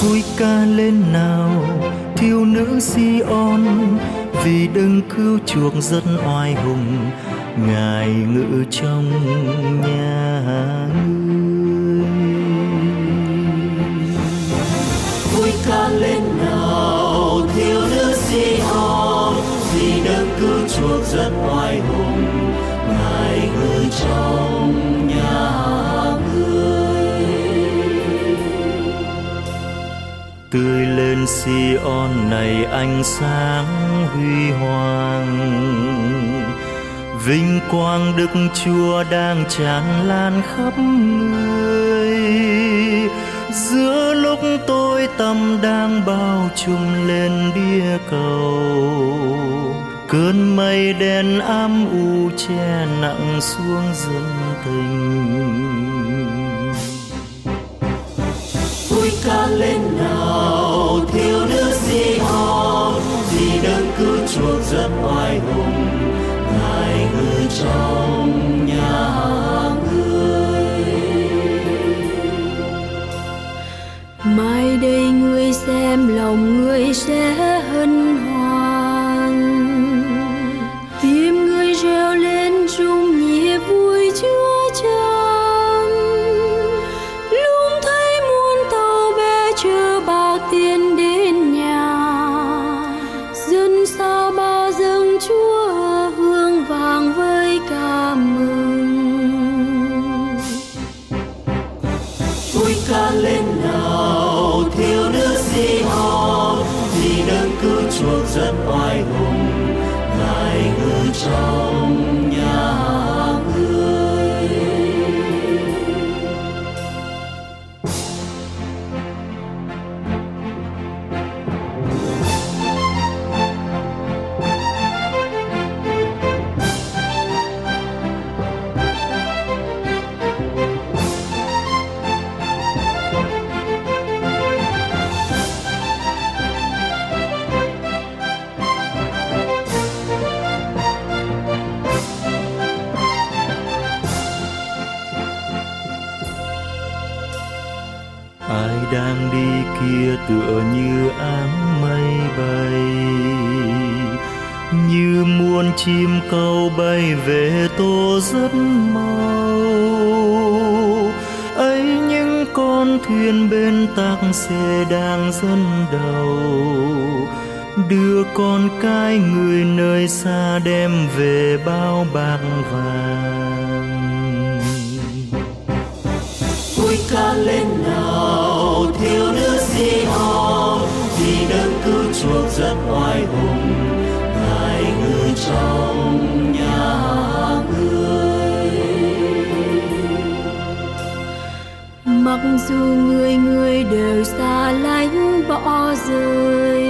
Vui ca lên nào thiếu nữ Sion, vì đấng cứu chuộc dân oai hùng, Ngài ngự trong nhà ngươi. Vui ca lên nào thiếu nữ Sion, vì đấng cứu chuộc dân oai hùng, Ngài ngự trong nhà ngươi. Tươi lên Sion này ánh sáng huy hoàng, vinh quang Đức Chúa đang tràn lan khắp người. Giữa lúc tối tăm đang bao trùm lên địa cầu, cơn mây đen ám u che nặng xuống dân tình. Vui ca lên nào thiếu nữ Sion, vì đấng cứu chuộc dân oai hùng, Ngài ngự trong nhà ngươi. Mai đây ngươi xem lòng ngươi sẽ hân hoan, tim ngươi reo lên chung nhịp vui Chúa chăng. Lúc thấy muôn tàu bé chở bạc tiền đến nhà, dân sao bao dâng Chúa hương vàng với ca mừng. Vui ca lên nào thiếu nữ Sion, vì đấng cứu chuộc dân oai hùng, Ngài ngự trong nhà ngươi. Ai đang đi kia tựa như áng mây bay, như muôn chim câu bay về tô rất mau. Ấy những con thuyền bên tắc xe đang dẫn đầu, đưa con cái người nơi xa đem về bao bạc vàng. Vui ca lên nào thiếu nữ Sion, vì đấng cứu chuộc dân oai hùng, Ngài ngự trong nhà ngươi. Mặc dù người đều xa lánh bỏ rơi,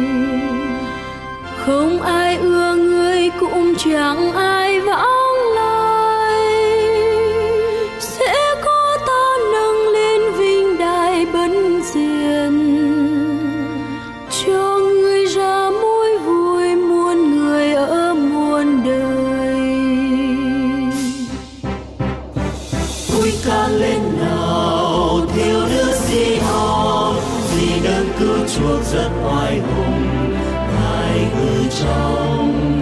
không ai ưa người cũng chẳng ai vãng lai, sẽ có ta nâng lên vinh đài bấn diên, cho người ra mối vui muôn người ở muôn đời. Vui ca lên nào thiếu nữ Sion, vì đấng cứu chuộc dân oai hùng, Ngài ngự trong